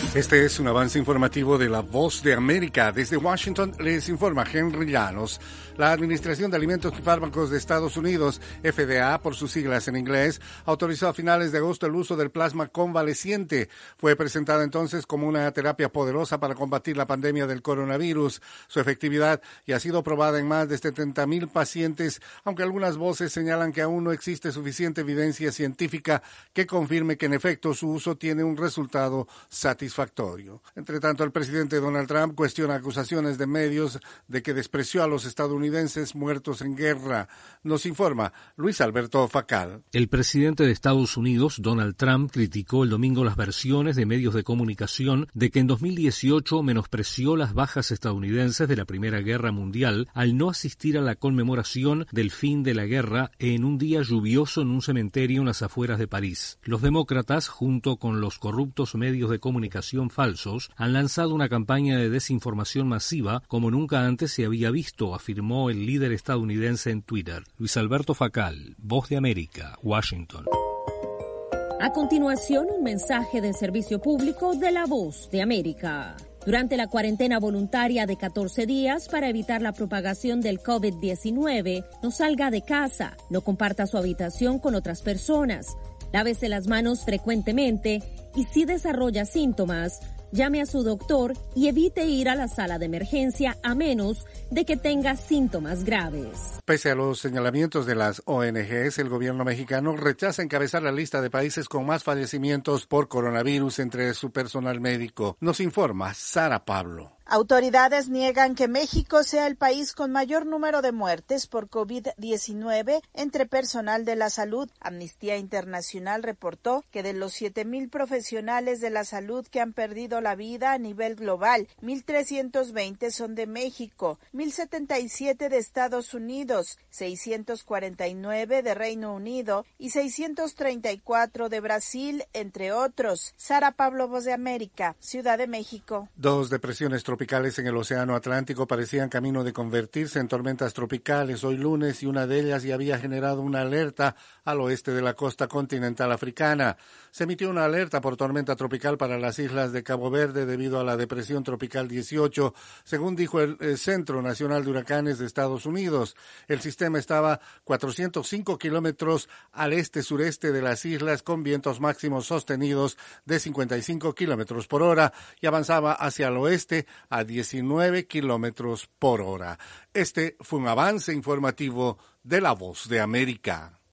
Este es un avance informativo de La Voz de América. Desde Washington les informa Henry Llanos. La Administración de Alimentos y Fármacos de Estados Unidos, FDA por sus siglas en inglés, autorizó a finales de agosto el uso del plasma convaleciente. Fue presentada entonces como una terapia poderosa para combatir la pandemia del coronavirus. Su efectividad ya ha sido probada en más de 70,000 pacientes, aunque algunas voces señalan que aún no existe suficiente evidencia científica que confirme que en efecto su uso tiene un resultado satisfactorio. Entre tanto, el presidente Donald Trump cuestiona acusaciones de medios de que despreció a los estadounidenses muertos en guerra. Nos informa Luis Alberto Facal. El presidente de Estados Unidos, Donald Trump, criticó el domingo las versiones de medios de comunicación de que en 2018 menospreció las bajas estadounidenses de la Primera Guerra Mundial al no asistir a la conmemoración del fin de la guerra en un día lluvioso en un cementerio en las afueras de París. Los demócratas, junto con los corruptos medios de comunicación falsos, han lanzado una campaña de desinformación masiva como nunca antes se había visto, afirmó el líder estadounidense en Twitter. Luis Alberto Facal, Voz de América, Washington. A continuación, un mensaje de servicio público de La Voz de América. Durante la cuarentena voluntaria de 14 días para evitar la propagación del COVID-19, no salga de casa, no comparta su habitación con otras personas, lávese las manos frecuentemente y si desarrolla síntomas, llame a su doctor y evite ir a la sala de emergencia a menos de que tenga síntomas graves. Pese a los señalamientos de las ONGs, el gobierno mexicano rechaza encabezar la lista de países con más fallecimientos por coronavirus entre su personal médico. Nos informa Sara Pablo. Autoridades niegan que México sea el país con mayor número de muertes por COVID-19 entre personal de la salud. Amnistía Internacional reportó que de los 7,000 profesionales de la salud que han perdido la vida a nivel global, 1,320 son de México, 1,077 de Estados Unidos, 649 de Reino Unido y 634 de Brasil, entre otros. Sara Pablo, Voz de América, Ciudad de México. Dos depresiones tropicales en el Océano Atlántico parecían camino de convertirse en tormentas tropicales hoy lunes y una de ellas ya había generado una alerta al oeste de la costa continental africana. Se emitió una alerta por tormenta tropical para las islas de Cabo Verde debido a la depresión tropical 18, según dijo el Centro Nacional de Huracanes de Estados Unidos. El sistema estaba 405 kilómetros al este-sureste de las islas con vientos máximos sostenidos de 55 kilómetros por hora y avanzaba hacia el oeste a 19 kilómetros por hora. Este fue un avance informativo de La Voz de América.